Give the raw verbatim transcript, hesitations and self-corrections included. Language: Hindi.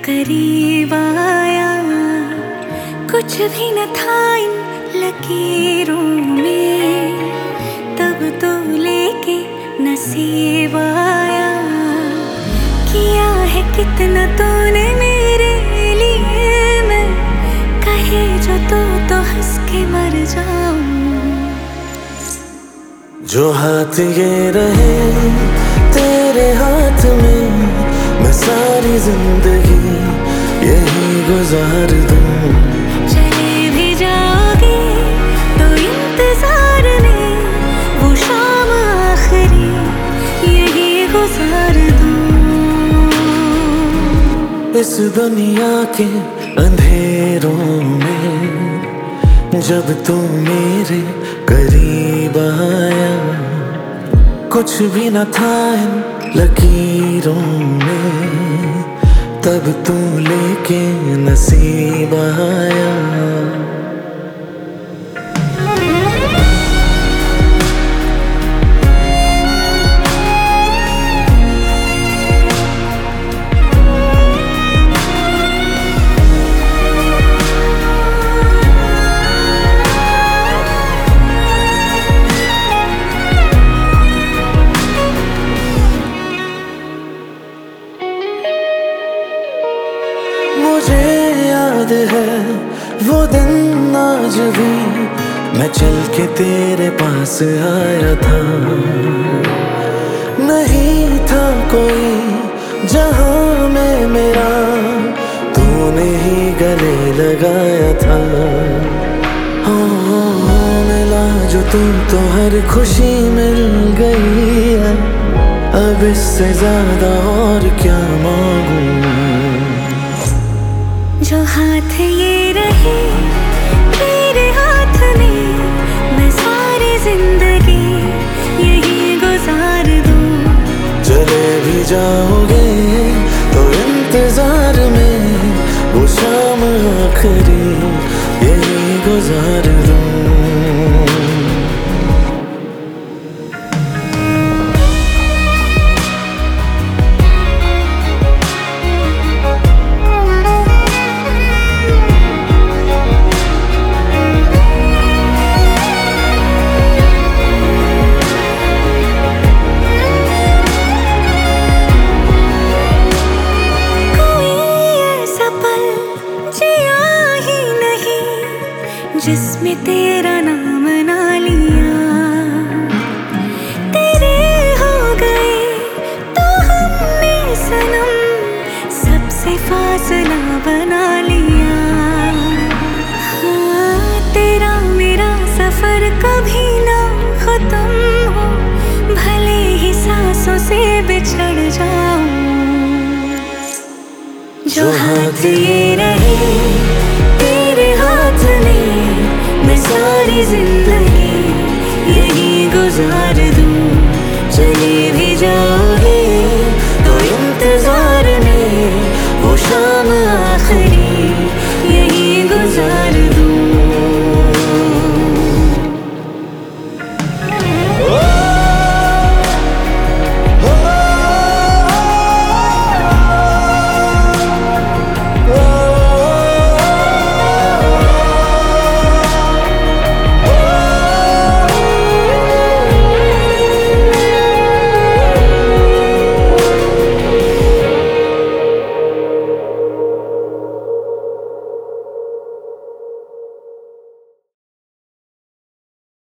करीब आया, कुछ भी न था इन लकीरों में, तब तो लेके नसीब आया। किया है कितना तूने मेरे लिए, मैं कहे जो तो तो हंस के मर जाऊं। जो हाथ ये रहे तेरे हाथ में, मैं सारी जिंदगी यही गुजार दूं। चले भी जाओगे तो इंतजार में वो शाम आखिरी यही गुजार दूं। इस दुनिया के अंधेरों में जब तू मेरे करीब आया, कुछ भी न था इन लकीरों में, तब तू लेके नसीब आया। मुझे याद है वो दिन आज भी, मैं चल के तेरे पास आया था। नहीं था कोई जहां में मेरा, तूने ही गले लगाया था। हो, हो, हो मिला जो तू तो हर खुशी मिल गई है, अब इससे ज्यादा और क्या मांगूं। जो हाथ ये रहे तेरे हाथ में, मैं सारी जिंदगी यही गुजार दूं। चले भी जाओगे तो इंतजार में वो शाम आखिरी यही गुजार दूं। जिसमें तेरा नाम ना लिया, तेरे हो गए तो हमने सनम सबसे फासला बना लिया। हाँ, तेरा मेरा सफर कभी ना खत्म हो, भले ही सांसों से बिछड़ जाऊं। जो हाथ ये रहे तेरे हाथ में, मैं सारी जिंदगी